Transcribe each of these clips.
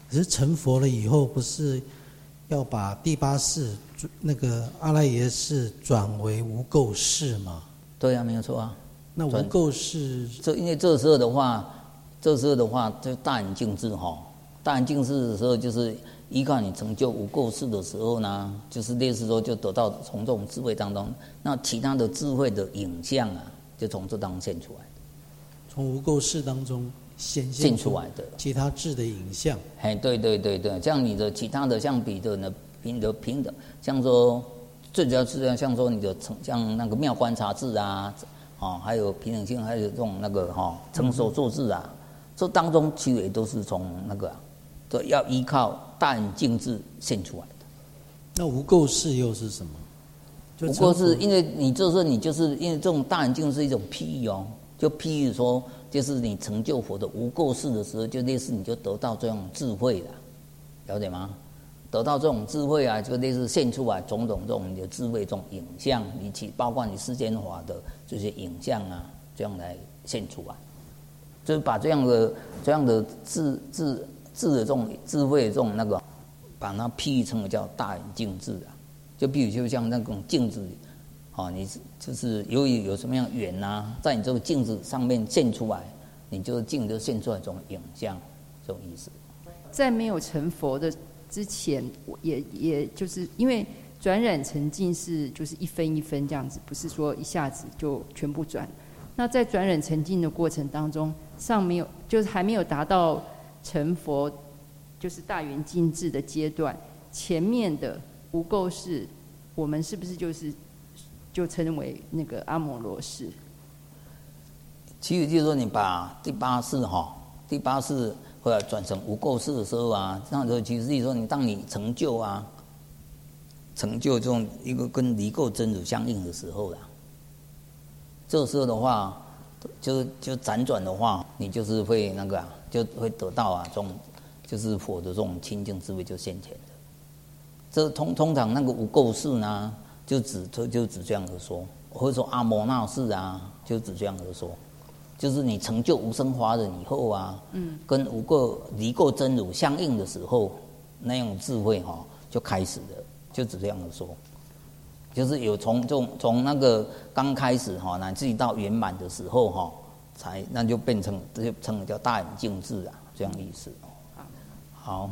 可是成佛了以后，不是要把第八世那个阿赖耶识转为无垢识吗？ 对啊，没有错啊。 那无垢识， 因为这时候的话，就大眼净智哈。大眼净智的时候，就是依靠你成就无垢识的时候呢，就是类似说就得到从这种智慧当中，那其他的智慧的影像啊，就从这当中现出来的。 从无垢识当中现出来的其他智的影像。 哎，对，像你的其他的，像比的呢，平等，像说最主要是像说你的像那个妙观察智啊，还有平等性，还有这种那个成熟做智啊，这当中其实也都是从那个都要依靠大眼净智现出来的。 那无垢识又是什么？ 无垢识，因为你这时候你就是因为这种大眼净是一种譬喻哦，就譬喻说，就是你成就佛的无垢识的时候，就类似你就得到这种智慧了，了解吗？得到这种智慧啊，就类似现出来种种这种你的智慧这种影像，包括你世间法的这些影像啊，这样来现出来，就是把这样的智的这种智慧的这种那个，把它譬喻成为叫大眼净智啊。就比如就像那种镜子，你就是由于有什么样缘啊，在你这个镜子上面现出来，你就镜子现出来这种影像，这种意思。 在没有成佛的之前，也就是因为转染成净是就是一分一分这样子，不是说一下子就全部转。那在转染成净的过程当中，就是还没有达到成佛，就是大圆净智的阶段，前面的无垢识，我们是不是就称为那个阿摩罗识？ 其实就是说，你把第八识后来转成无垢识的时候啊，那时候其实是说，当你成就这种一个跟离垢真如相应的时候啦，这个时候的话，就辗转的话，你就是会那个就会得到这种就是佛的这种清净智慧就现前的。这通常那个无垢识呢，就只这样子说，或者说阿摩那识啊，就只这样子说，就是你成就无生法忍以后啊，跟离垢真如相应的时候，那种智慧就开始了，就只这样子说，就是有从那个刚开始乃至于到圆满的时候那就变成就称为叫大眼净智啊，这样意思。好。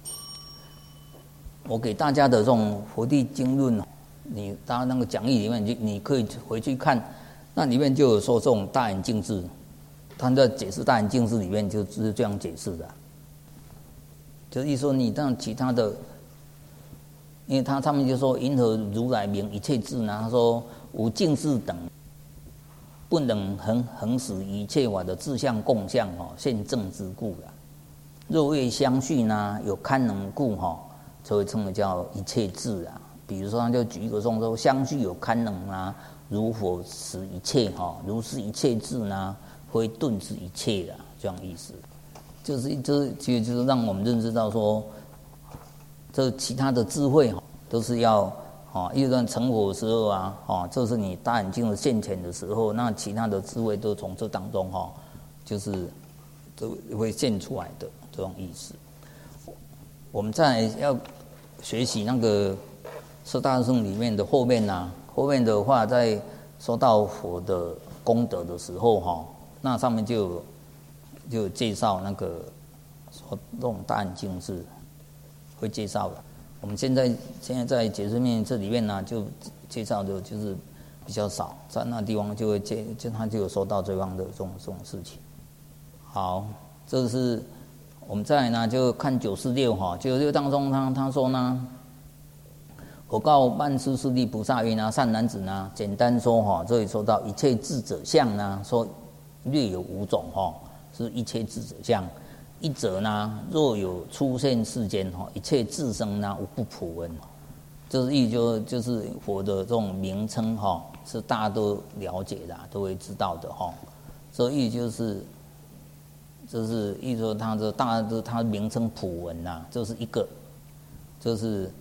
我给大家的这种佛地经论，你当然那个讲义里面，你可以回去看，那里面就有说这种大眼净智，他在解释大眼净智里面就是这样解释的，就是一说你当其他的，因为他们就说因何如来名一切智呢？他说无净智等，不能恒使一切法的自相共相现证之故啦。若谓相续呢，有堪能故所以称为叫一切智啊。比如说，他就举一个说相续有堪能啊，如佛使一切如是一切智呢，非顿之一切啊，这样意思。其实就是让我们认知到说，这其他的智慧都是要一旦成佛的时候这是你大眼睛的现前的时候，那其他的智慧都从这当中就是都会现出来的这种意思。我们再要学习那个四大圣里面的后面的话，在说到佛的功德的时候那上面就介绍那个说这种大眼净智会介绍的。我们现在在解释面这里面呢，就介绍的就是比较少，在那地方就他就有说到这样的这种事情。好，这是。我们再来呢，就看946当中他说呢，我告曼殊师利菩萨云善男子呢，简单说这里说到一切智者相呢，说略有5种是一切智者相。一者呢，若有出现世间一切智生呢，无不普闻。这是意就是佛的这种名称是大家都了解的，都会知道的所以就是意思说，他名称普闻这是一个，这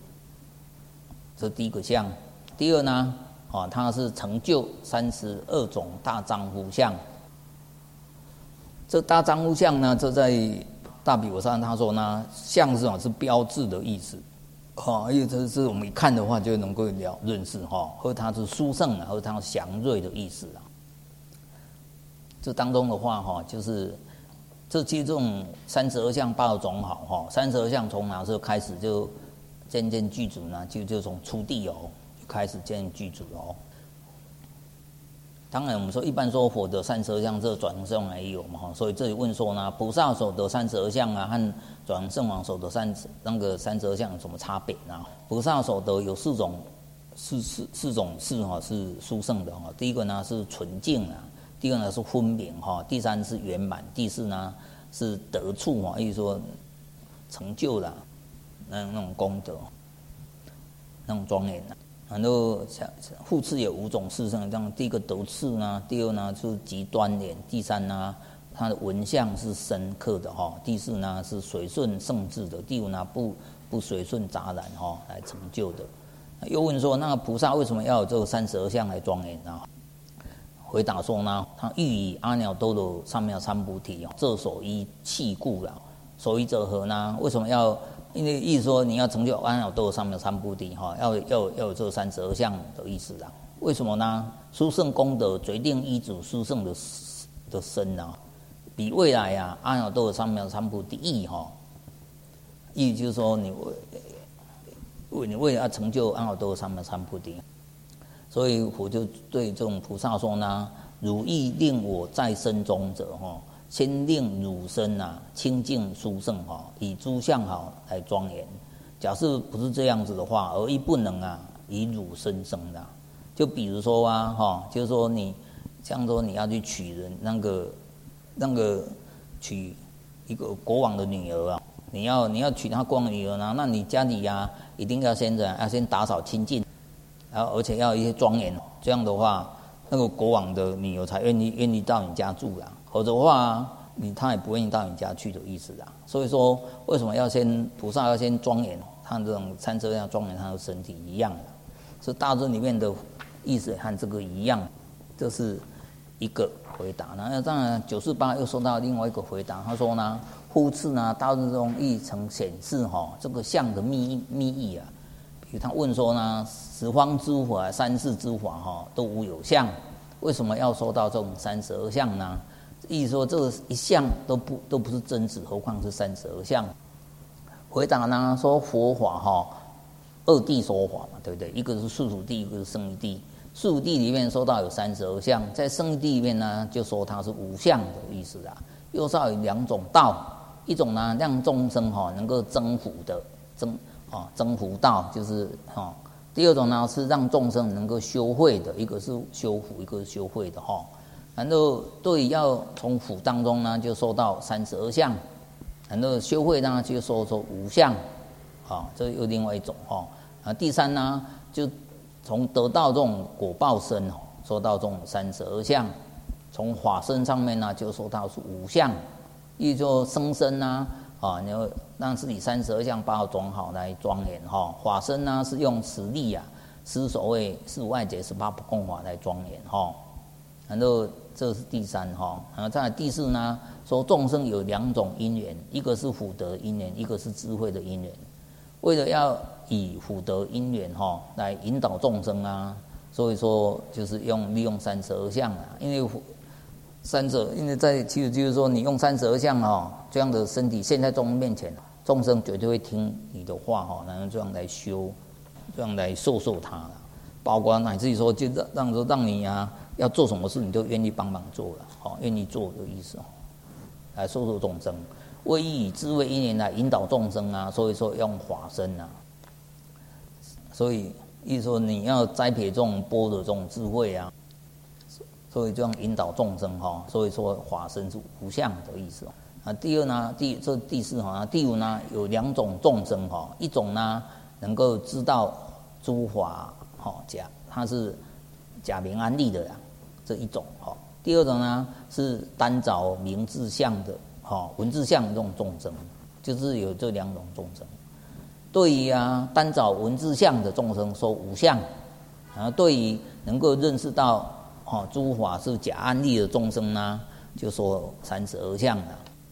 第一个相。第二呢，他是成就32种大丈夫相。这大丈夫相呢，这在大比佛上他说呢，相是是标志的意思，因为这是我们一看的话就能够认识和它是殊胜和它祥瑞的意思啊。这当中的话就是这其实这种32相八的种好32相从哪时候开始就渐渐具足呢？就从初地就开始渐渐具足当然我们说一般说佛得32相，这转生王也有嘛所以这里问说呢，菩萨所得32相啊，和转生王所得32相有什么差别呢？菩萨所得有四种事是殊胜的第一个呢是纯净啊，第二呢是分明第三是圆满，第四呢是得处意思说成就了那种功德，那种庄严然后复次有5种事胜，这样第一个得次呢，第二呢就是极端严，第三呢它的文相是深刻的第四呢是随顺圣智的，第五呢不随顺杂染来成就的。又问说，那个菩萨为什么要有这个32相来庄严呢？回答说呢，他欲以阿耨多罗三藐三菩提这所依契故了。所依者何呢？为什么要？因为意思说你要成就阿耨多罗三藐三菩提要有这32相的意思啊。为什么呢？殊胜功德决定依止殊胜的身啊，比未来阿耨多罗三藐三菩提义意就是说你为了要成就阿耨多罗三藐三菩提，所以我就对这种菩萨说呢，汝意令我在身中者先令汝身清净殊胜以诸相好来庄严。假设不是这样子的话，而亦不能以汝身生的。就比如说就是说你像说你要去娶人那个娶一个国王的女儿你要娶他国王的女儿呢，那你家里一定要先打扫清净，然后而且要有一些庄严，这样的话那个国王的女儿才愿意到你家住否则的话他也不愿意到你家去的意思所以说为什么菩萨要先庄严他这种32相庄严他的身体一样是大尊里面的意思和这个一样，这是一个回答。那当然948又说到另外一个回答，他说呢，复次呢大尊中亦曾显示这个相的密意比如他问说呢，十方诸法三世诸法都无有相，为什么要说到这种32相呢？意思说这个一相都不是真实，何况是32相？回答呢说佛法二谛说法嘛，对不对？一个是宿主谛，一个是胜义谛。宿主谛里面说到有32相，在胜义谛里面呢就说它是无相的意思又说有2种道，一种呢让众生能够征服的征服道，就是第二种呢是让众生能够修慧的，一个是修福，一个是修慧的然后对要从福当中呢就说到32相，然后修慧呢就说无相这又另外一种第三呢就从得到这种果报身说到这种32相，从法身上面呢就说到是无相，意思说生身你要让自己32相八种好来庄严法身呢是用实力是所谓45外解18不共法来庄严然后这是第三然后再来第四呢，说众生有2种因缘，一个是福德因缘，一个是智慧的因缘。为了要以福德因缘来引导众生所以说就是利用32相因为其实就是说你用32相这样的身体现在众生面前，众生绝对会听你的话然后这样来修，这样来受他包括乃至于说就让你要做什么事你都愿意帮忙做了愿意做的意思来受众生，为以智慧因缘来引导众生所以说用法身所以意思说你要栽培这种般若这种智慧所以这样引导众生所以说法身是无相的意思第二呢这第四第五呢有2种众生一种呢能够知道诸法它是假名安立的这一种第二种呢是单找名字相的文字相的这种众生，就是有这2种众生。对于单找文字相的众生说无相，然后对于能够认识到诸法是假安立的众生呢就说32相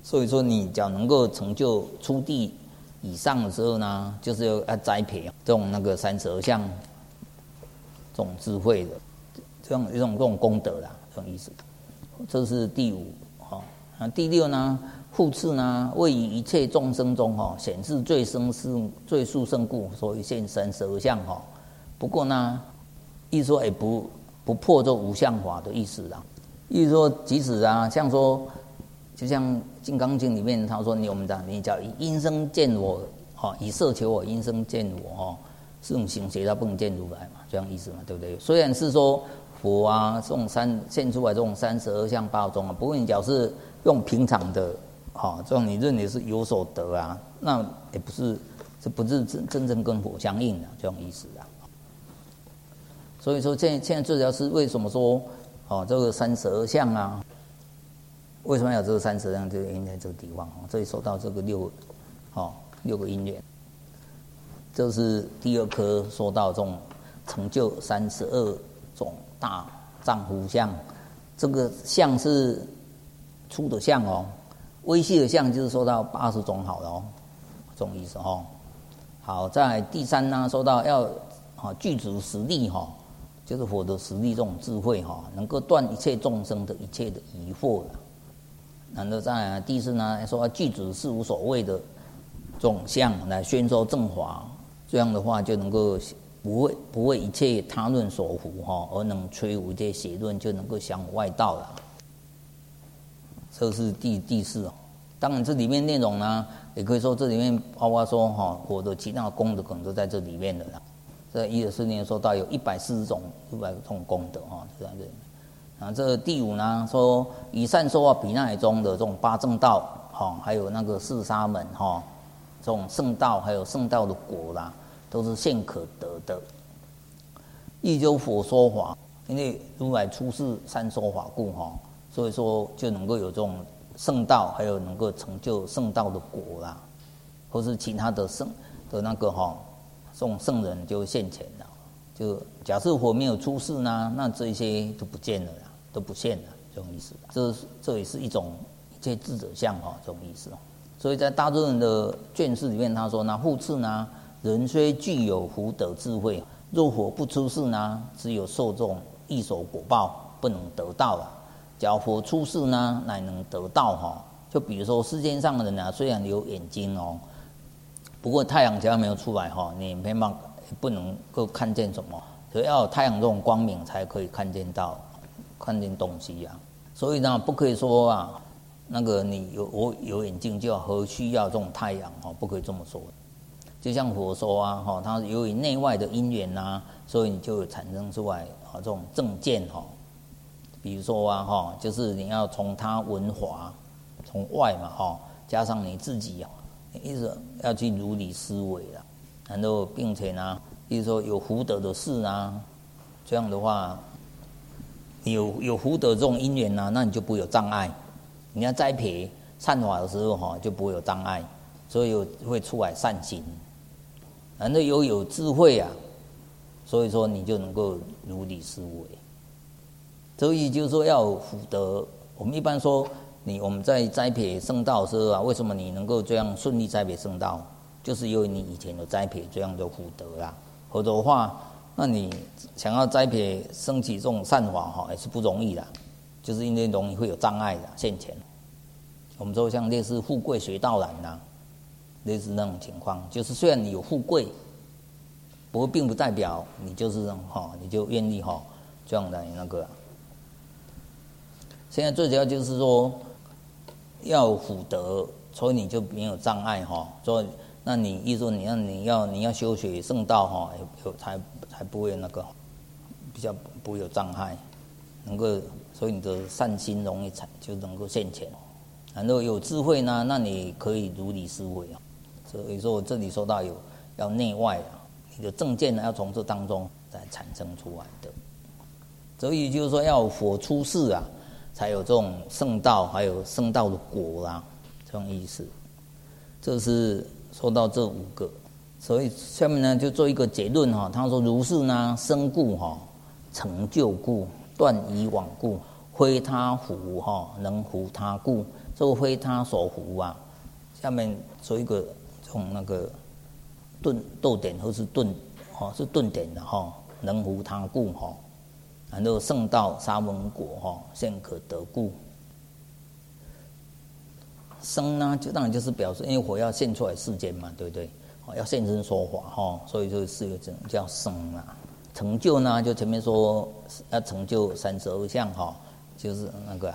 所以说你只要能够成就初地以上的时候呢，就是要栽培这种那个32相这种智慧的这种功德啦，这种意思。这是第5。那第6呢，复次呢，为于一切众生中显示最殊胜故，所以现32相不过呢，意思说也不破这无相法的意思啦。意思说，即使像说，就像《金刚经》里面他说，我们讲你叫以因声见我，以色求我，因声见我这种行邪他不能见如来嘛，这样意思嘛，对不对？虽然是说佛这种现出来这种32相8种不过你只要是用平常的这种你认为是有所得那也不是，这不是真正跟佛相应的这种意思所以说现在最主要是为什么说这个32相为什么要有这个32相？就因在这个地方这里说到这个6个因缘，这是第2科说到这种成就32种大丈夫相，这个相是粗的相微细的相就是说到80种好了这种意思好，再来第3呢，说到要具足实力就是佛的实力这种智慧能够断一切众生的一切的疑惑然后再来第4呢，说要具足是无所谓的这种相来宣说正法，这样的话就能够不为一切他论所缚而能摧伏一切邪论，就能够降伏外道了。这是第4当然这里面内容呢，也可以说这里面包括说佛的其他功德可能都在这里面的啦。在124年说到有140种功德就在这里。然后这第5呢，说以善说法比那中的这种8正道还有那个4沙门这种圣道，还有圣道的果啦，都是现可得的。亦就佛说法，因为如来出世三说法故所以说就能够有这种圣道，还有能够成就圣道的果啦，或是其他的圣的那个这种圣人就现前了。就假设佛没有出世呢，那这些都不见了啦，都不现了，这种意思。这也是一种一切智者相这种意思。所以在大众人的卷式里面，他说呢，复次呢，人虽具有福德智慧，若佛不出世呢，只有受这种异手果报，不能得到了。假如佛出世呢，乃能得到就比如说世间上的人虽然有眼睛不过太阳只要没有出来你不能够看见什么，所以要有太阳这种光明才可以看见东西所以呢，不可以说那个我有眼睛就何需要这种太阳不可以这么说。就像佛说它由于内外的因缘所以你就产生出来这种正见比如说就是你要从他闻法，从外嘛加上你自己你一直要去如理思维啦，然后并且呢，比如说有福德的事这样的话，你有福德这种因缘那你就不会有障碍。你要栽培善法的时候就不会有障碍，所以会出来善行。然后有智慧所以说你就能够如理思维。所以就是说要有福德。我们一般说我们在栽培圣道的时候为什么你能够这样顺利栽培圣道，就是因为你以前有栽培这样的福德啦。否则的话，那你想要栽培升起这种善法也是不容易的，就是因为容易会有障碍的现前。我们说像类似富贵学道难类似那种情况，就是虽然你有富贵，不过并不代表你就是你就愿意这样的那个现在最主要就是说要有福德，所以你就没有障碍所以那你意思说你要修学圣道才不会那个比较不会有障碍，能够所以你的善心容易就能够现前。然后有智慧呢，那你可以如理思维所以说我这里说到要内外你的正见要从这当中才产生出来的。所以就是说要有佛出世才有这种圣道，还有圣道的果这种意思。这是说到这5个，所以下面呢就做一个结论他说如是呢，生故成就故，断以往故，非他福能服他故， 这个非他所服啊，下面做一个从那个斗点或是顿是顿点的能服他故然后圣道沙文果现可得故。生呢，就当然就是表示，因为火要现出来世间嘛，对不对？要现身说法所以就是有这种叫生啊。成就呢，就前面说要成就32相就是那个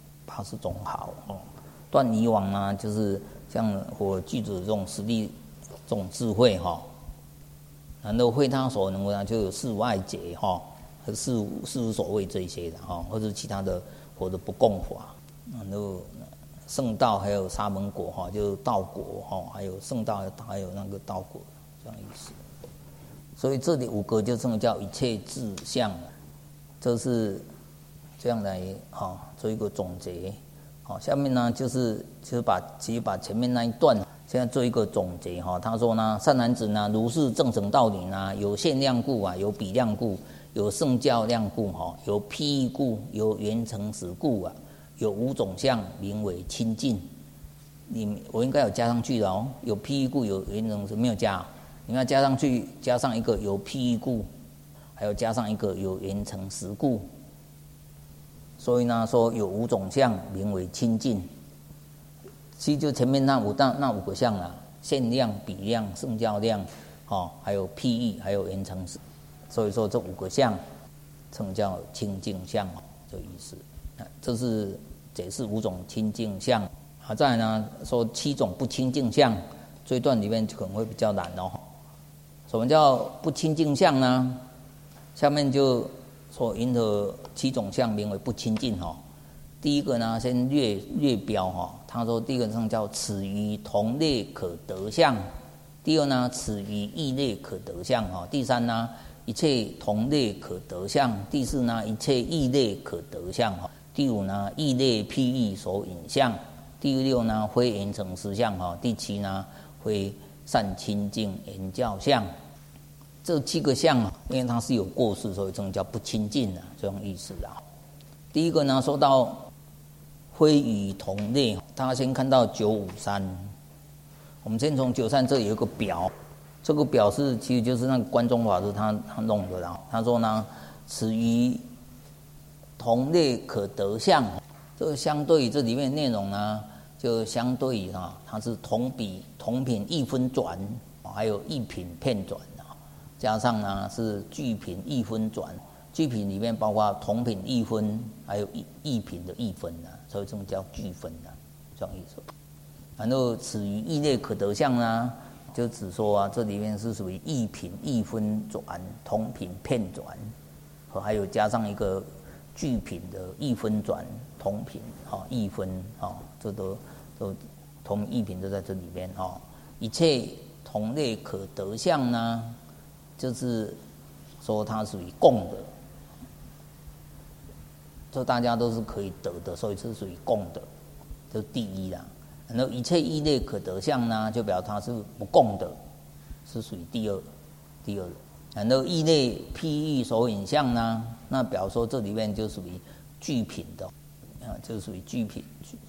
80种好断以往呢，就是像我具足这种实力、这种智慧然后会他所能呢，就有事外解和事无所谓这一些的或者其他的或者不共法，然后圣道还有沙门果就是道果还有圣道还有那个道果这样意思。所以这里5个就称叫一切智相，这是这样来做一个总结。下面呢就是把前面那一段现在做一个总结他说呢，善男子呢，如是正等道理呢，有限量故有比量故，有圣教量故有譬喻故，有缘成实故有5种相，名为清净。我应该有加上去的有譬喻故，有缘成实，没有加。你要加上去，加上一个有譬喻故，还有加上一个有缘成实故。所以呢，说有5种相，名为清净。其实就前面那5个相限量、比量、圣教量还有譬喻，还有缘成实。所以说这5个相称叫清净相这意思。这是解释5种清净相。再来呢，说7种不清净相，这一段里面可能会比较难什么叫不清净相呢？下面就说云何7种相名为不清净第一个呢，先略标他说第一个上叫此于同类可得相，第二呢，此于异类可得相第三呢，一切同类可得相，第四呢，一切异类可得相第5呢，异类譬喻所引相，第6呢，非缘成实相第7呢，非善清净言教相。这7个相因为它是有过失，所以称叫不清净这种意思第一个呢，说到非与同类，大家先看到953。我们先从953这里有一个表，这个表是其实就是那个关中法师他弄的他说呢，此于同类可得相，这个相对于这里面的内容呢，就相对于它是同品一分转，还有一品片转加上呢是聚品一分转，聚品里面包括同品一分，还有异品的一分所以这种叫聚分这样意思。然后此于异类可得相呢，就只说这里面是属于异品一分转，同品片转，和还有加上一个聚品的一分转，同品一分这都同异品都在这里面一切同类可得相呢，就是说它属于共的，这大家都是可以得的，所以是属于共的，这是第一啦。然后一切异类可得相呢，就表示它是不共的，是属于第二。然后异类譬喻所引相呢，那表示说这里面就属于聚品的就属于聚品。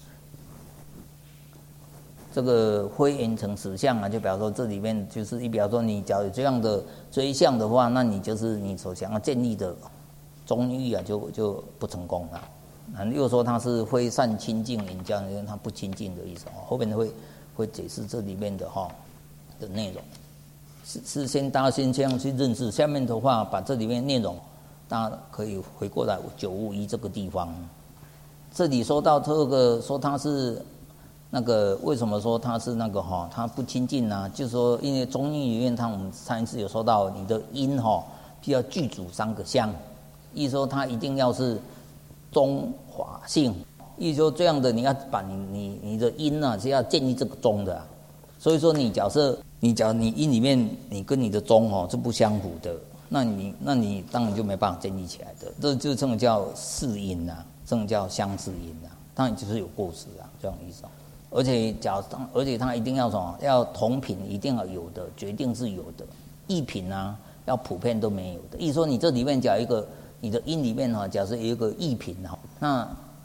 这个非缘成实相就表示说这里面就是比方说你假如有这样的追相的话，那你就是你所想要建立的宗义就不成功了。又说它是非善清净言教，因为它不清净的意思后面会解释这里面的的内容。是先大家先这样去认识，下面的话把这里面内容大家可以回过来951这个地方。这里说到这个说它是那个为什么说它是那个它不清净呢？就是说因为中医里面我们上一次有说到你的因就要具足3个相，意思说它一定要是中华性，意思说这样的你要把你的因是要建立这个中的所以说你假设你因里面你跟你的中是不相符的，那你当然就没办法建立起来的，这就称叫适因这种叫相似因当然就是有过失这样意思而且它一定要什么？要同品一定要有的，决定是有的。异品要普遍都没有的。意思说你这里面假一个你的因里面假设有一个异品那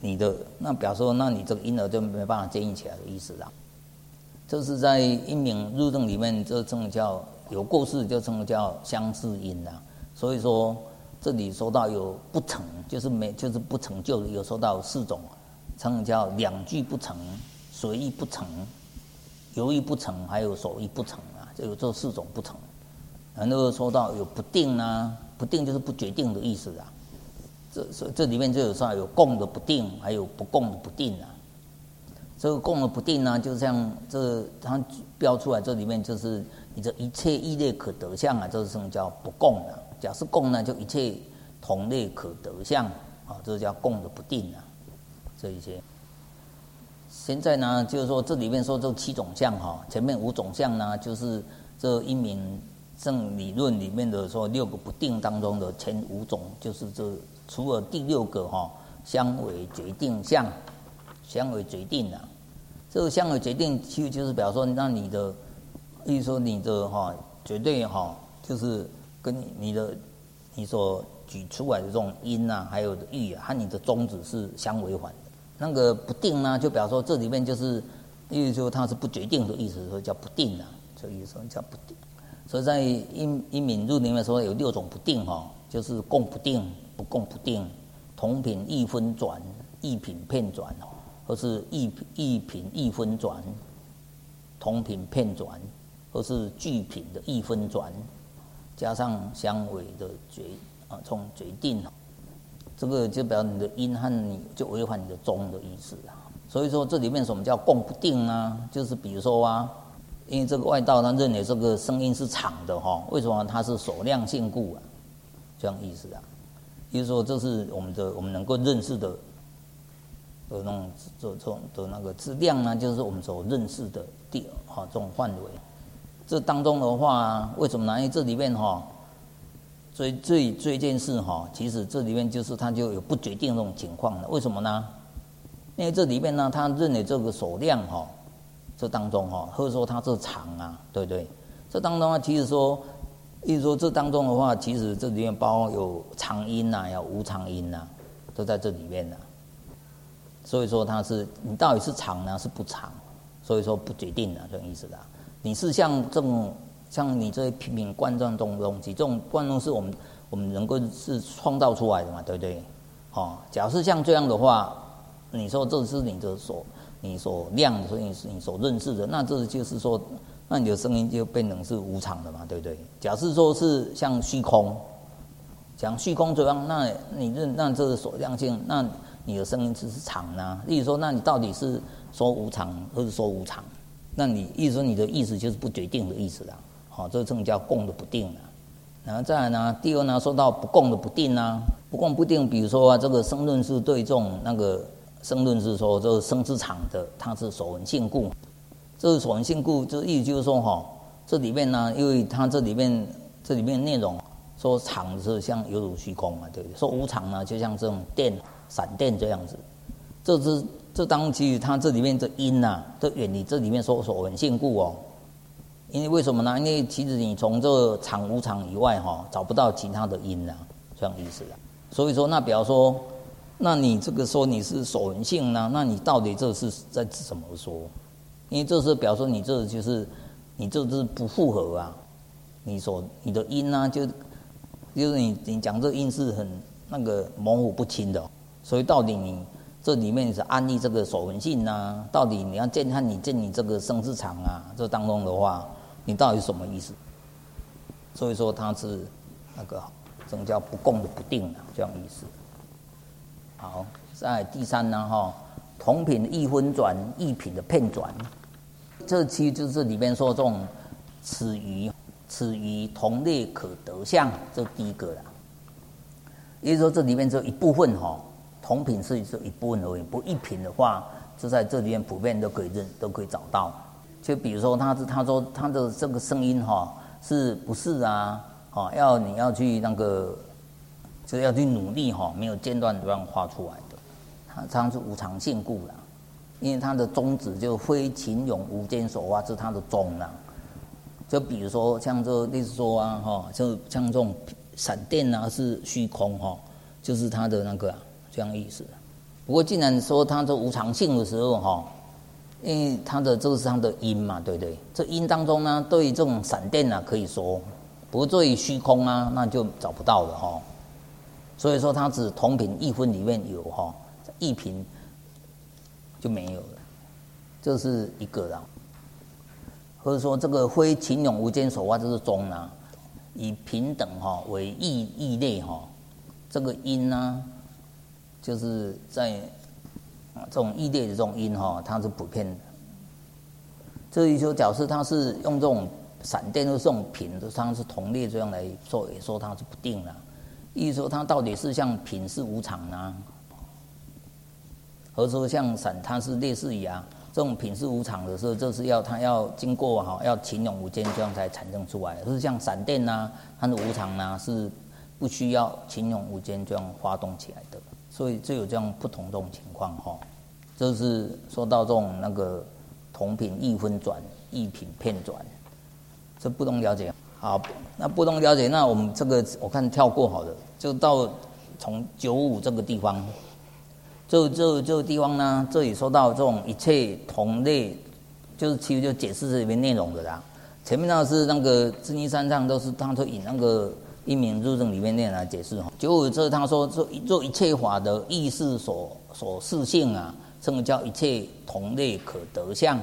你的那表示说，那你这个婴儿就没办法建立起来的意思啦。这是在阴明入证里面，这称叫有过世，就称叫相似因啦。所以说这里说到有不成，就是不成就的，有说到4种，称叫两句不成、随意不成、犹豫不成，还有守意不成啊，就有这4种不成。然后说到有不定啊，不定就是不决定的意思啊。这里面就有说有共的不定，还有不共的不定啊。这个共的不定呢，就像它标出来，这里面就是你这一切异类可得相啊，这是叫不共啊。假设共呢，就一切同类可得相啊，这叫共的不定啊。这一些。现在呢，就是说这里面说这7种相哈，前面5种相呢，就是这阴明正理论里面的说6个不定当中的前5种，就是这除了第6个哈，相为决定相，相为决定啊。这个相为决定其实就是表示说，那你的，例如说你的绝对就是跟你所举出来的这种因啊，还有义啊，和你的宗旨是相违反的。那个不定呢，就表示说这里面就是，例如说它是不决定的意思，所以叫不定啊，这意思叫不定。所以在阴明入里面说有6种不定就是共不定、不共不定、同品异分转、异品片转或是异品异分转、同品片转，或是具品的异分转，加上相违的这种决定这个就表示你的因和你就违反你的宗的意思啊。所以说这里面什么叫共不定呢？就是比如说啊，因为这个外道他认为这个声音是常的为什么它是所量性故啊？这样意思啊。也就是说这是我们能够认识的那种这种的那个质量呢，就是我们所认识的这种范围。这当中的话，为什么呢？因为这里面这一件事其实这里面就是它就有不决定这种情况了。为什么呢？因为这里面呢，他认为这个所量这当中或者说它是常啊，对不对？这当中其实说，意思说这当中的话，其实这里面包括有常因啊，有无常因啊，都在这里面啊。所以说它是你到底是常呢，是不常？所以说不决定的这种意思啦。你是像你这些瓶瓶罐罐中的东西，这种罐中是我们能够是创造出来的嘛，对不对？假设像这样的话，你说这是你所量的，所以你所认识的，那这就是说，那你的声音就变成是无常的嘛，对不对？假设说是像虚空，讲虚空这样，那这个所量性，那你的声音只是常呢？例如说，那你到底是说无常，或是说无常？那你意思说你的意思就是不决定的意思啦。这个称叫共的不定啦。然后再来呢，第二呢，说到不共的不定啊，不共不定，比如说这个声论是对这种那个声论是说这个声之常的，它是所闻性故。这个所闻性故，这意思就是说这里面呢，因为它这里面内容说常是像犹如虚空嘛，对不对？说无常呢，就像这种闪电这样子。这当其实它这里面这因啊，都远离这里面所闻性故因为为什么呢？因为其实你从这个常无常以外找不到其他的因啊，这样意思啊。所以说，那比方说，那你这个说你是所闻性呢，那你到底这是在怎么说？因为这是表示说你这就是不符合啊，你的因呢，就是你讲这因是很那个模糊不清的，所以到底你这里面是安立这个所闻性啊，到底你要见你这个生之常啊，这当中的话，你到底是什么意思？所以说它是那个这种叫不共的不定啊，这样意思。好，在第3呢同品的异分转，异品的片转，这其实就是里面说这种此于同类可得相，这第一个啦。也就是说这里面只有一部分同品是只有一部分而已，不异品的话，就在这里面普遍都可以找到。就比如说他说他的这个声音是不是啊？你要去那个，就要去努力没有间断这样画出来的。它是无常性故啦，因为它的宗旨就非勤勇无间手啊，这是它的宗啦。就比如说像这类似说就像这种闪电啊是虚空就是它的那个这样意思。 不过既然说它这无常性的时候哈，因为它的这个是它的因嘛，对不对？这因当中呢，对于这种闪电啊可以说，不过对于虚空啊那就找不到了哈。所以说它只同频一分里面有哈，异频就没有了，这是一个啦。或者说这个非情永无间所化，这是中啊，以平等哈为异类哈，这个因呢，就是在这种异类的这种因哈，它是普遍的。这一说假设它是用这种闪电或这种频的，它是同类这样来说，也说它是不定的。意思说它到底是像频是无常呢，或者说像闪它是类似于啊这种频是无常的时候，就是它要经过哈要情永无间这样才产生出来的。就是像闪电呐，它的无常呐是不需要情永无间这样发动起来的，所以就有这样不同这种情况哈。这是说到这种那个同频异分转、异频片转，这不懂了解。好，那不懂了解，那我们这个我看跳过好了，就到从95这个地方，这个地方呢，这里说到这种一切同类，就是其实就解释这里面内容的啦。前面那是那个智尼山上都是他说以那个一名入证里面念来解释哈。95这他说做一切法的意识所示性啊，这个叫一切同类可得相。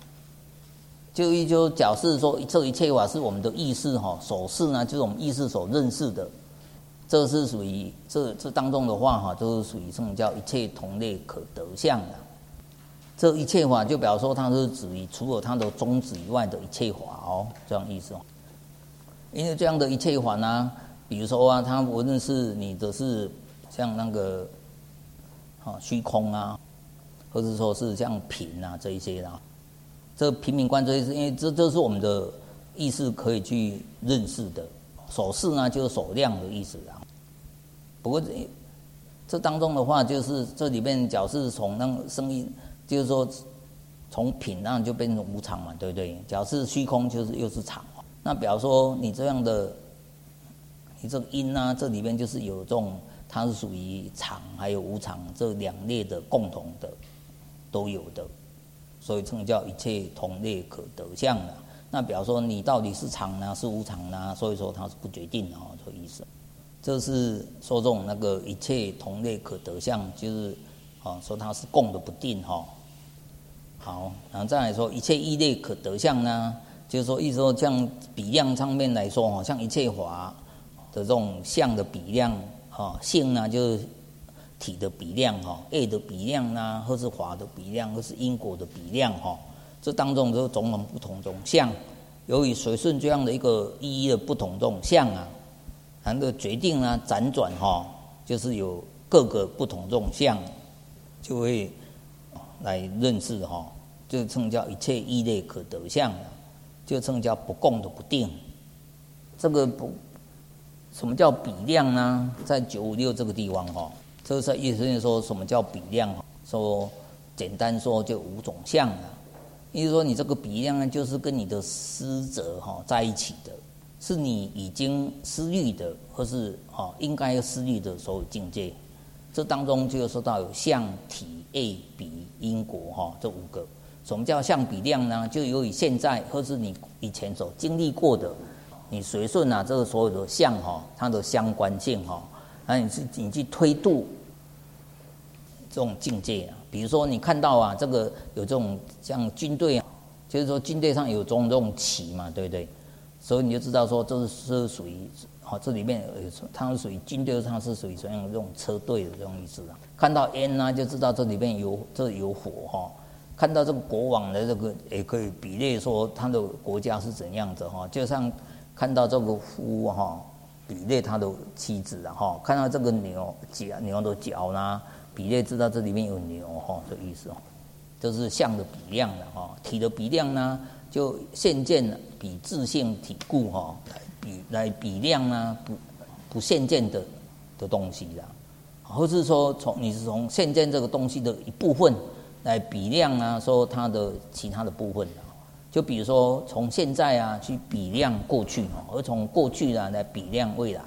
就假设说这一切法是我们的意识哈所示呢，就是我们意识所认识的，这是属于这当中的话哈，就是属于这种叫一切同类可得相的。这一切法就表示说它是指于除了它的宗旨以外的一切法哦，这样意思哦。因为这样的一切法呢，比如说啊，它无论是你的是像那个虚空啊，或者说是像频啊这一些啦。这平民观这一些，因为这是我们的意识可以去认识的，所示呢就是所量的意思啊。不过这当中的话，就是这里面假设从那个声音，就是说从品那就变成无常嘛，对不对？假设虚空就是又是常，那比方说你这样的，你这个音啊，这里面就是有这种，它是属于常还有无常这两类的共同的都有的。所以这叫一切同类可得相的。那比方说你到底是常呢，是无常呢？所以说它是不决定的这个意思。这是说这种那个一切同类可得相，就是说它是共的不定哈。好，然后再来说一切异类可得相呢，就是说意思说像比量上面来说像一切法的这种相的比量性呢就是体的比量A 的比量啦，或是法的比量，或是因果的比量这当中就种种不同种相，由于随顺这样的一个一一的不同种相啊，然后决定呢辗转就是有各个不同种相，就会来认识就称叫一切异类可得相，就称叫不共的不定。这个什么叫比量呢？在956这个地方这是意思是说什么叫比量？说简单说就5种相啊。意思说你这个比量呢，就是跟你的失者在一起的，是你已经失虑的，或是应该要失虑的所有境界。这当中就说到有相、体、A、比、因果这5个。什么叫相比量呢？就由于现在或是你以前所经历过的，你随顺这个所有的相它的相关性那你去推度这种境界比如说你看到这个有这种像军队就是说军队上有这种旗嘛，对不对？所以你就知道说这是属于这里面它是属于军队上是属于怎样这种车队的这种意思看到烟就知道这里面有火看到这个国王的这个也可以比例说他的国家是怎样子就像看到这个夫比例他的妻子看到这个牛的脚呢，比例知道这里面有牛这意思就是相的比量体的比量呢，就现见比自性体故来比量呢不现见的东西或是说你是从现见这个东西的一部分来比量说它的其他的部分就比如说从现在去比量过去而从过去来比量未来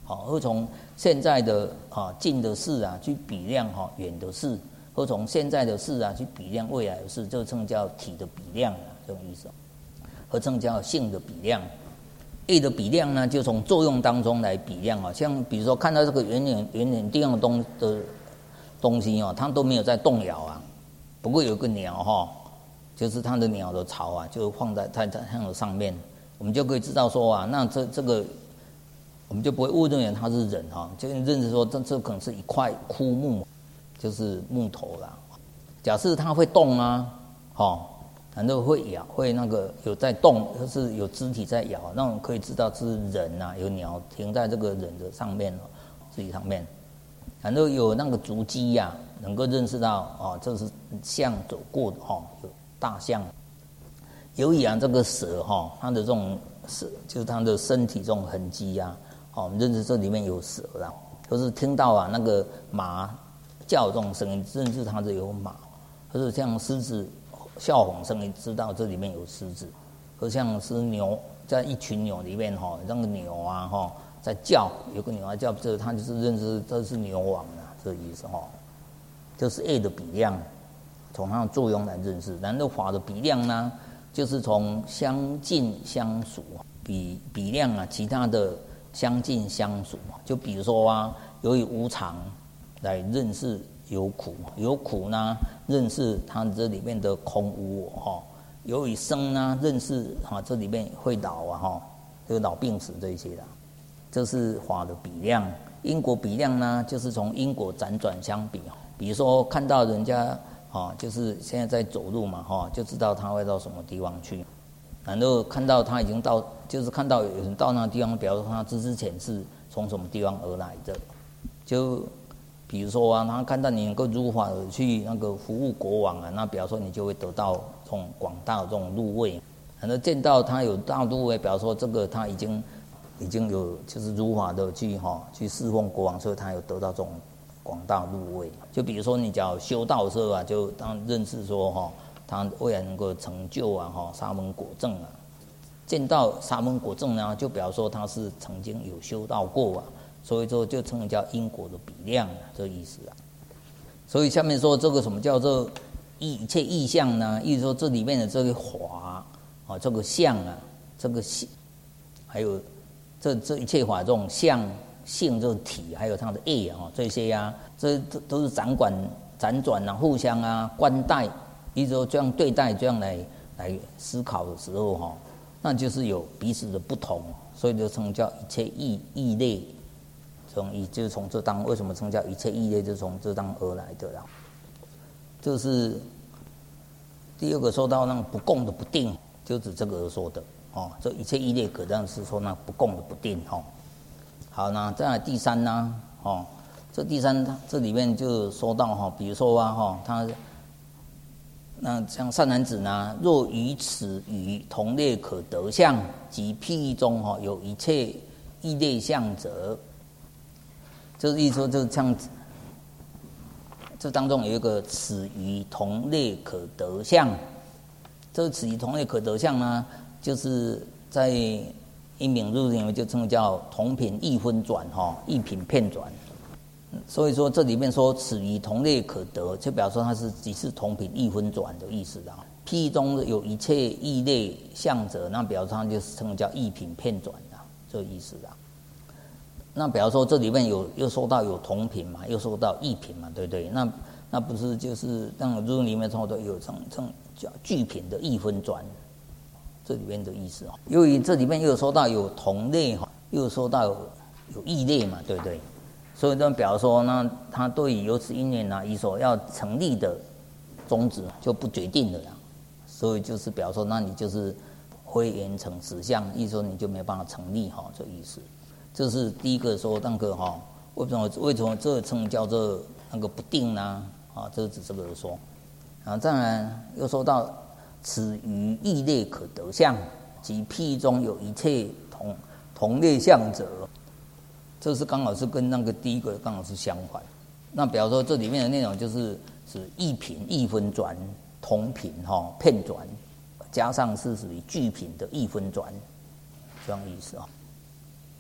会从现在的近的事啊去比量远的事，或从现在的事啊去比量未来的事，这称叫体的比量这种意思。合称叫性的比量。A 的比量呢，就从作用当中来比量像比如说看到这个圆圆地方的东西它都没有在动摇啊。不过有个鸟就是它的鸟的巢啊，就放在太阳的上面，我们就可以知道说那这个我们就不会误认为它是人就认识说这可能是一块枯木，就是木头啦。假设它会动然后会咬，会那个有在动，就是有肢体在咬，那我们可以知道是人有鸟停在这个人的上面肢体上面，然后有那个足迹能够认识到这是象走过的有大象。由于这个蛇它的这种蛇就是它的身体这种痕迹我们认识这里面有蛇啦，就是听到那个马叫这种声音，认识它是有马，或者像狮子啸吼声音，知道这里面有狮子，或像是牛，在一群牛里面那个牛在叫，有个牛在叫，这它就是认识这是牛王这个意思就是 A 的比量，从它的作用来认识。然后法的比量呢，就是从相近相属比量其他的相近相属，就比如说由于无常来认识有苦，有苦呢认识它这里面的空无我由于生呢认识这里面会老这个老病死这一些的，这是法的比量。因果比量呢，就是从因果辗转相比，比如说看到人家就是现在在走路嘛就知道他会到什么地方去，然后看到他已经到，就是看到有人到那个地方，表示他之前是从什么地方而来的。就比如说他看到你能够如法的去那个服务国王那表示说你就会得到这种广大的这种禄位。然后见到他有大禄位，表示说这个他已经有就是如法的去侍奉国王，所以他有得到这种广大禄位。就比如说你只要修道的时候就当认识说他未来能够成就沙门果证见到沙门果证呢，就表示说他是曾经有修道过所以说就称为叫因果的比量这个意思所以下面说这个什么叫做一切意象呢？意思说这里面的这个法这个相这个还有这一切法这种相性这个体，还有它的业这些这都是辗转互相观待，意思说这样对待，这样来思考的时候那就是有彼此的不同，所以就称叫一切异类。就是从这当，为什么称叫一切异类，就是从这当而来的啦。这是第二个说到那个不共的不定，就指这个而说的这一切异类可当是说那不共的不定好，那再来第三呢这第三这里面就说到比如说他那像善男子呢，若于此与同类可得相，即譬喻中有一切异类相者。就是意思说，就像这当中有一个此于同类可得相，这个此于同类可得相呢，就是在因明入里面就称为叫同品异分转异品片转。所以说这里面说此于同类可得，就表示说它是即是同品异分转的意思譬喻中有一切异类相者，那表示它就是称为叫异品片转这个意思那比方说这里面又说到有同品嘛，又说到异品嘛，对不对？那不是就是那种里面说的有这种叫具品的异分转，这里面的意思由于这里面又说到有同类又说到有异类嘛，对不对？所以比方说那他对于由此因缘以所要成立的宗旨就不决定了所以就是比方说那你就是非缘成实相，意思说你就没有办法成立这意思。这是第一个说那个为什么这称叫做那个不定呢？这是指这个说。然后再来又说到此于异类可得相，即譬中有一切同类相者，这是刚好是跟那个第一个刚好是相反。那比方说这里面的内容就是异品异分转，同品片转，加上是属于具品的异分转，这样意思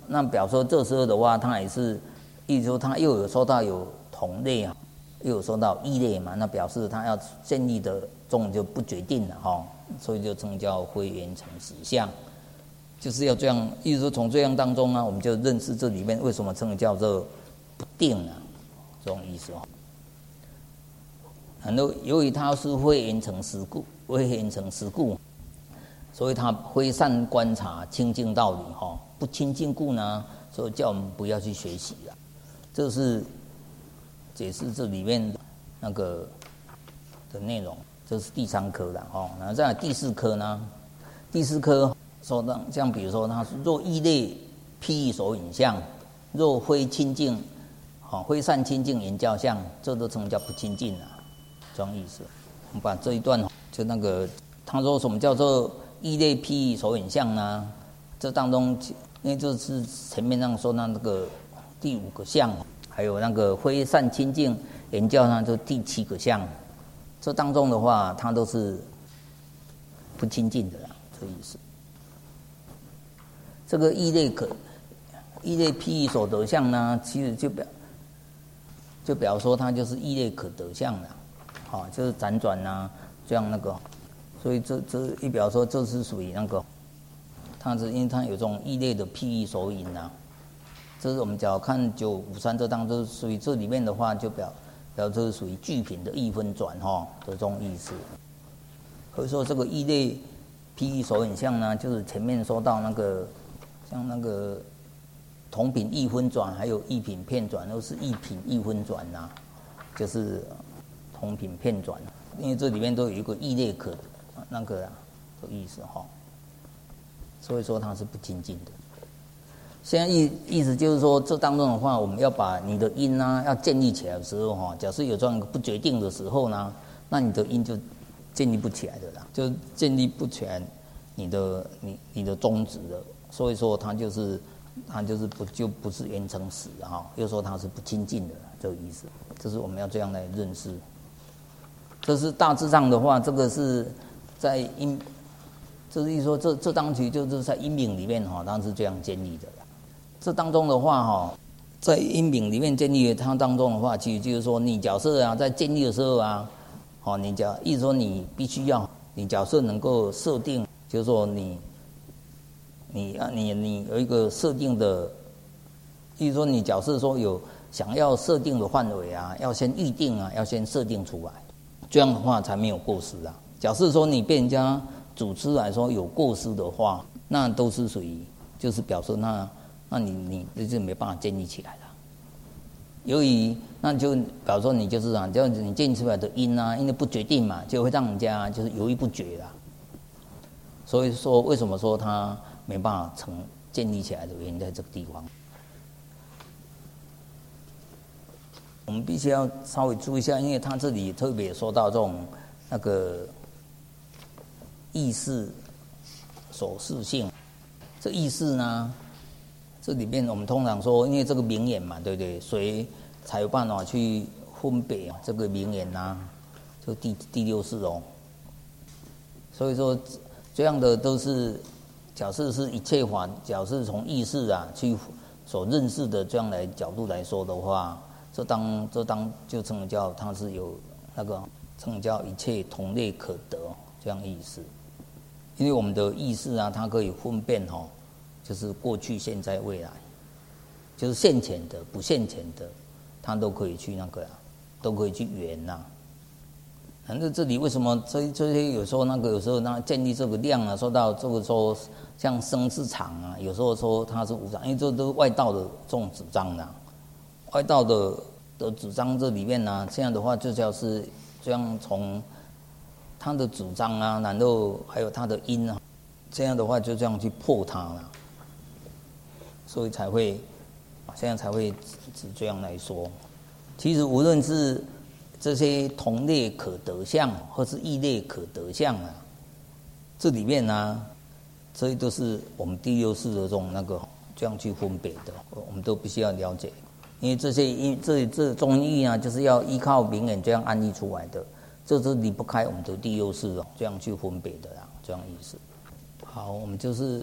那表示说这时候的话，它也是，意思说它又有说到有同类啊，又有说到异类嘛，那表示它要建立的这种就不决定了哈，所以就称叫非缘成实相，就是要这样，意思说从这样当中啊，我们就认识这里面为什么称叫做不定啊，这种意思哦。然后由于它是非缘成实故，非缘成实故，所以它非善观察清净道理哈，不清净故呢，所以叫我们不要去学习了。这是解释这里面那个的内容，这是第3科了哦。然后再来第4科呢，第4科说到像比如说它是若异类譬喻所引相，若非清净，非善清净言教相，这都称叫不清净啊。这样意思，我们把这一段就那个他说什么叫做异类譬喻所引相呢？这当中，因为这是前面上说那个第5个相，还有那个非善清净言教上就第7个相，这当中的话，它都是不清净的啦，这个意思。这个异类譬喻所得相呢，其实就表说它就是异类可得相了。就是辗转啊，这样那个，所以这一表说这是属于那个，它是因为它有这种异类的譬喻所引啊，这是我们只要看953这当中属于这里面的话，就表这是属于句品的一分转的这种意思。所以说这个异类譬喻所引相呢，就是前面说到那个像那个同品一分转，还有异品片转，都是异品一分转呐，就是同品片转，因为这里面都有一个异类可那个的意思哈，所以说它是不清净的。现在意思就是说，这当中的话，我们要把你的因啊要建立起来的时候哈，假设有这样一个不决定的时候呢，那你的因就建立不起来的啦，就建立不起来你的宗旨的，所以说它就是不是缘成实哈，又说它是不清净的这个意思，这是我们要这样来认识。这是大致上的话，这个是在因，这是意思说这当局就是在因明里面哈，当然是这样建立的了。这当中的话哈，在因明里面建立的它当中的话，其实就是说你假设啊，在建立的时候啊，意思说你必须要，你假设能够设定，就是说你有一个设定的，意思说你假设说有想要设定的范围啊，要先预定啊，要先设定出来。这样的话才没有过失啊。假设说你被人家组织来说有过失的话，那都是属于就是表示那你就没办法建立起来了。由于那就表示说你就是啊，就你建立出来的因啊，因为不决定嘛，就会让人家就是犹豫不决啦。所以说为什么说他没办法建立起来的原因在这个地方。我们必须要稍微注意一下，因为他这里特别说到这种那个意识所事性，这意识呢，这里面我们通常说，因为这个名言嘛，对不对？谁才有办法去分别这个名言啊？就第6世哦。所以说这样的都是假设是一切法，假设从意识啊去所认识的这样来角度来说的话。这当就称叫它是有那个称叫一切同类可得这样意思，因为我们的意识啊，它可以分辨就是过去、现在、未来，就是现前的、不现前的，它都可以去那个都可以去圆呐。反正这里为什么这些有时候有时候建立这个量啊，说到这个说像生是常啊，有时候说它是无常，因为这都是外道的这种主张啊。外道的主张这里面呢，这样的话就叫是这样从他的主张啊，然后还有他的因啊，这样的话就这样去破它了，所以现在才会只这样来说。其实无论是这些同类可得相，或是异类可得相啊，这里面呢，这些都是我们第6世的这种这样去分别的，我们都必须要了解。因为这中义啊，就是要依靠名言这样安立出来的，这是离不开我们的第6世这样去分别的啦，这样意思。好，我们就是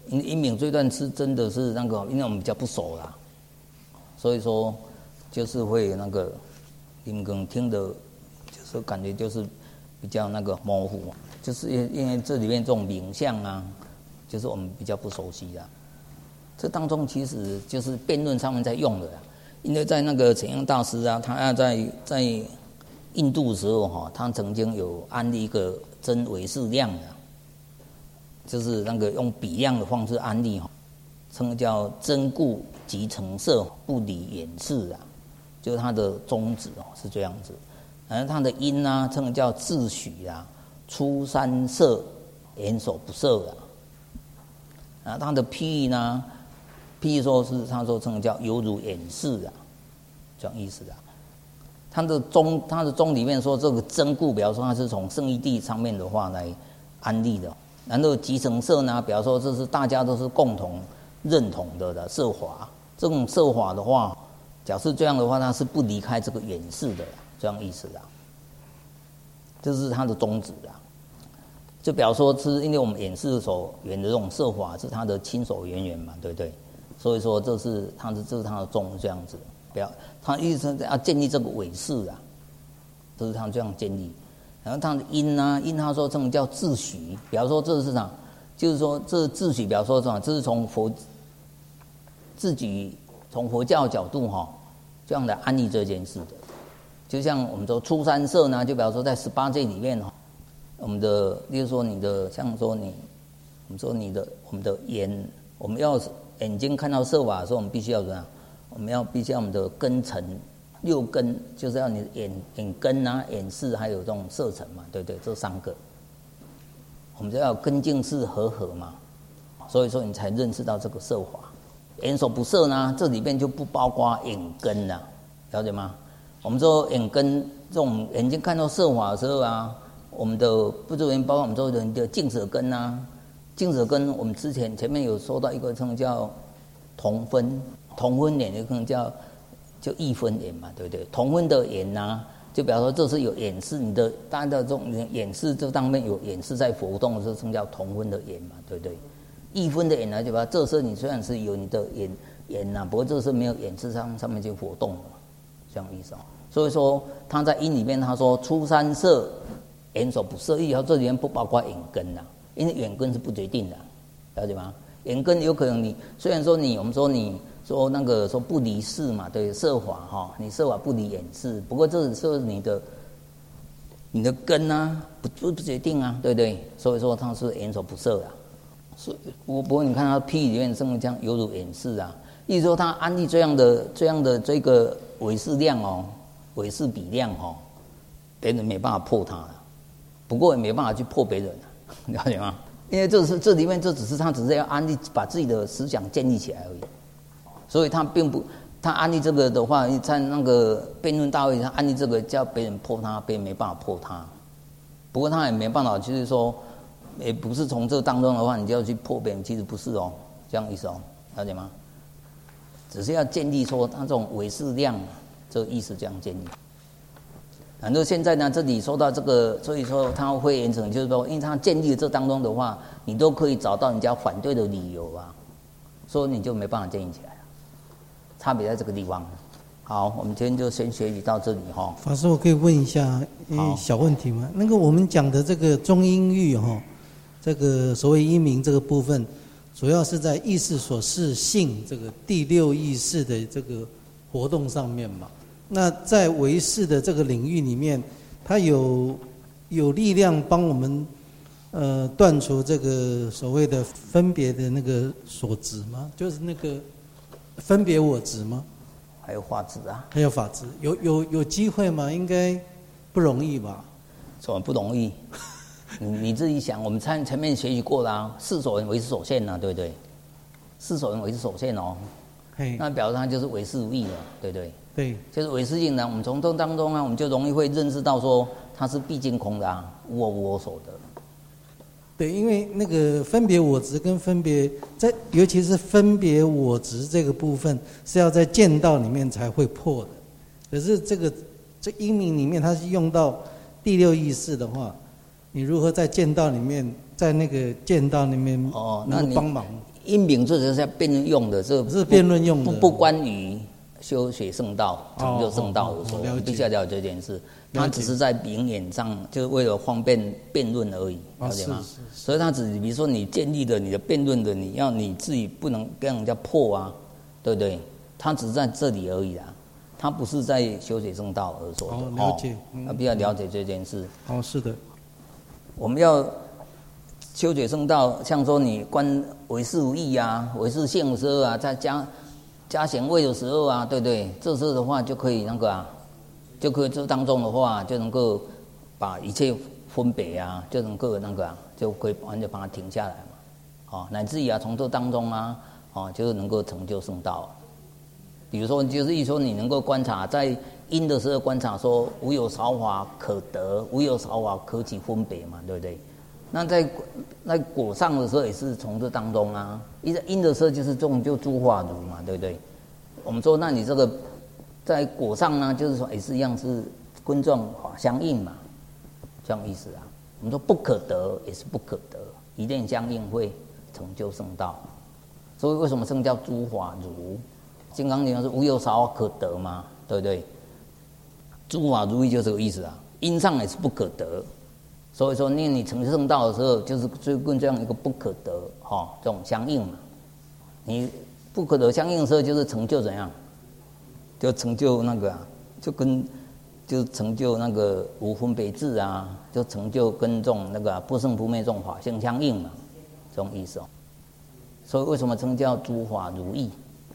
阴明这段是真的是那个，因为我们比较不熟啦，所以说就是会那个你们可能听的，就是感觉就是比较那个模糊，就是因为这里面这种冥象啊，就是我们比较不熟悉啦。这当中其实就是辩论上面在用的啦，因为在那个显阳大师啊，他在印度的时候哈，他曾经有安利一个真唯识量啊。就是那个用比量的方式安立哈，称叫真故即成色，不离眼识啊，就是它的宗旨哦是这样子。然后它的因呢，称叫自许啊，出三色，眼所不色啊。然后它的譬喻呢，譬喻说是他说称叫犹如眼识啊，这样意思啊。它的宗里面说这个真故，比方说它是从圣义地上面的话来安立的。然后集成色呢，比方说这是大家都是共同认同的色法，这种色法的话，假设这样的话，它是不离开这个眼识的，这样意思啦。这是它的宗旨啦。就比方说是因为我们眼识所缘的这种色法是它的亲手缘缘嘛，对不对？所以说这是它的宗这样子。不要，他意思是要建立这个唯识啊，这是他这样建立。然后他的因啊，因他说这种叫自许，比方说这是啥？就是说这自许，比方说什么？这是从自己从佛教角度哈，这样的安利这件事的。就像我们说出三色呢，就比方说在18戒里面哈，我们的，例如说你的，像说你，我们说我们的眼，我们要眼睛看到色法的时候，我们必须要怎样？我们必须要我们的根尘。6根就是要你的眼根啊、眼识还有这种色尘嘛，对不对？这3个，我们就要根净识和合嘛，所以说你才认识到这个色法。眼所不色呢，这里面就不包括眼根了，了解吗？我们说眼根这种眼睛看到色法的时候啊，我们的不知原因包括我们说人的净舍根啊，净舍根我们前面有说到一个称叫同分眼，有可能叫。就异分眼嘛，对不对？同分的眼呐，就比方说这是有眼识，你的大家的这种眼识这当面有眼识在活动的时候，称叫同分的眼嘛，对不对？异分的眼呢，就把这时候你虽然是有你的眼呐，不过这时候没有眼识上面就活动了，这样意思哦。所以说他在因里面他说出三色，眼所不色，以后这里面不包括眼根呐，因为眼根是不决定的，了解吗？眼根有可能你虽然说我们说你。说那个说不离识嘛，对色法哈，你色法不离眼识，不过这是你的根啊，不决定啊，对不对？所以说它是眼所不色啊。不过你看它譬里面这么讲，犹如眼识啊，意思说它安立这样的这个唯识量哦，唯识比量哦，别人没办法破它了，不过也没办法去破别人，了解吗？因为这里面他只是要安立把自己的思想建立起来而已。所以他并不，他安利这个的话，在那个辩论大会上安利这个叫别人破他，别人没办法破他。不过他也没办法，就是说，也不是从这当中的话，你就要去破别人，其实不是哦，这样意思哦，了解吗？只是要建立说他这种唯识量，这个意思这样建立。然后现在呢，这里说到这个，所以说他会严惩，就是说，因为他建立这当中的话，你都可以找到人家反对的理由啊，所以你就没办法建立起来。差别在这个地方。好，我们今天就先学习到这里哈。 法师，我可以问一下小问题吗？那个我们讲的这个中阴域哈，这个所谓阴明这个部分，主要是在意识所示性这个第6意识的这个活动上面嘛。那在唯识的这个领域里面，它有力量帮我们断除这个所谓的分别的那个所执吗？就是那个。分别我执吗？ 还有法执啊？ 还有法执，有机会吗？应该不容易吧？ 怎么不容易？你自己想，我们前面学习过啦，四所缘唯识所现呐，对不对？四所缘唯识所现哦，那表示它就是唯识无义了，对不对？ 对， 就是唯识性呢。我们从这当中啊，我们就容易会认识到说，它是毕竟空的啊，无我所得。 对，因为那个分别我执跟分别尤其是分别我执这个部分，是要在见道里面才会破的。可是这阴明里面，它是用到第6意识的话，你如何在见道里面，在那个见道里面能够帮忙？ 因明这是要辩论用的，这是辩论用的， 不关于修学圣道、成就圣道的时候，你必须要了解这件事。他只是在明眼上，就是为了方便辩论而已，了解吗？所以他只比如说你建立的你的辩论的，你自己不能跟人家破啊，对不对？他只是在这里而已啦，他不是在修学圣道而说的。 了解， 他必须要了解这件事。 是的， 我们要修学圣道，像说你观唯识无义啊，唯识性的时候啊，在加显位的时候啊，对不对？这时候的话就可以那个啊，就可以这当中的话就能够把一切分别啊，就能够那个啊，就可以完全把它停下来嘛，乃至于啊从这当中啊，就是能够成就圣道。比如说，就是一说你能够观察在因的时候观察说无有少法可得，无有少法可起分别嘛，对不对？那在果上的时候也是从这当中啊，因的时候就是这种就诸法如嘛，对不对？我们说，那你这个在果上呢，就是说也是一样是根状法相应嘛，这样意思啊。我们说不可得也是不可得，一念相应会成就圣道。所以为什么圣叫诸法如？金刚经是无有少法可得嘛，对不对？诸法如意就这个意思啊，因上也是不可得。所以说，念你成圣道的时候，就是就跟这样一个不可得这种相应嘛。你不可得相应的时候，就是成就怎样？就成就那个就成就那个无分别智啊，就成就跟这种那个不生不灭这种法性相应嘛，这种意思所以为什么称叫诸法如意？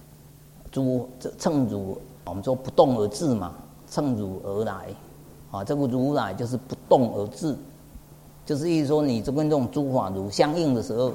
乘如我们说不动而至嘛，乘如而来这个如来就是不动而至。就是意思说，你这跟这种诸法如相应的时候，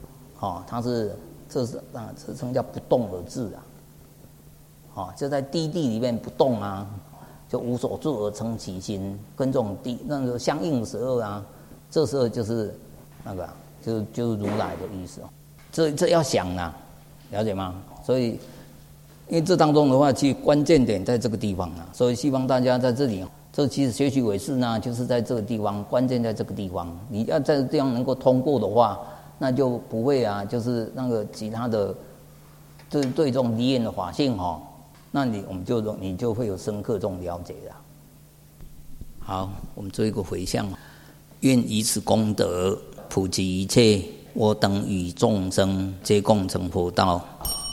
这称叫不动而至就在地里面不动啊，就无所住而成其心，跟这种那个相应的时候啊，这时候就是那个就是如来的意思这要想啊，了解吗？所以，因为这当中的话，其实关键点在这个地方所以希望大家在这里。这其实学习唯识呢，就是在这个地方，关键在这个地方。你要在这个地方能够通过的话，那就不会就是那个其他的，对这种离眼的法性那你就会有深刻这种了解了。好，我们做一个回向，愿以此功德普及一切我等与众生，皆共成佛道。